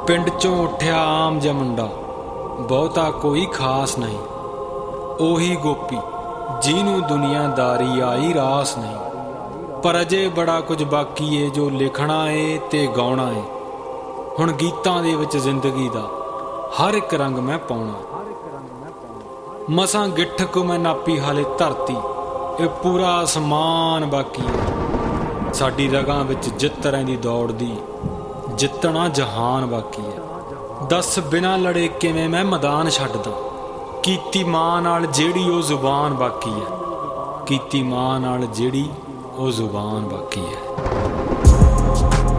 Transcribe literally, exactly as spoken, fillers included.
ਪਿੰਡ ਚੋਂ ਉੱਠਿਆ ਆਮ ਜਿਹਾ ਮੁੰਡਾ, ਬਹੁਤਾ ਕੋਈ ਖਾਸ ਨਹੀਂ। ਉਹੀ ਗੋਪੀ ਜਿਹਨੂੰ ਦੁਨੀਆਦਾਰੀ ਆਈ ਰਾਸ ਨਹੀਂ। ਪਰ ਅਜੇ ਬੜਾ ਕੁਝ ਬਾਕੀ ਏ ਜੋ ਲਿਖਣਾ ਏ ਤੇ ਗਾਉਣਾ ਏ। ਹੁਣ ਗੀਤਾਂ ਦੇ ਵਿੱਚ ਜ਼ਿੰਦਗੀ ਦਾ ਹਰ ਇੱਕ ਰੰਗ ਮੈਂ ਪਾਉਣਾ। ਮਸਾਂ ਗਿੱਠ ਕੋ ਮੈਂ ਨਾਪੀ ਹਾਲੇ ਧਰਤੀ, ਇਹ ਪੂਰਾ ਅਸਮਾਨ ਬਾਕੀ ਏ। ਸਾਡੀ ਰਗਾਂ ਵਿੱਚ ਜਿੱਤ ਰਹਿੰਦੀ ਦੌੜਦੀ, ਜਿੱਤਣਾ ਜਹਾਨ ਬਾਕੀ ਹੈ। ਦੱਸ ਬਿਨਾਂ ਲੜੇ ਕਿਵੇਂ ਮੈਂ ਮੈਦਾਨ ਛੱਡਦਾ, ਕੀਤੀ ਮਾਂ ਨਾਲ ਜਿਹੜੀ ਉਹ ਜ਼ੁਬਾਨ ਬਾਕੀ ਹੈ। ਕੀਤੀ ਮਾਂ ਨਾਲ ਜਿਹੜੀ ਉਹ ਜ਼ੁਬਾਨ ਬਾਕੀ ਹੈ।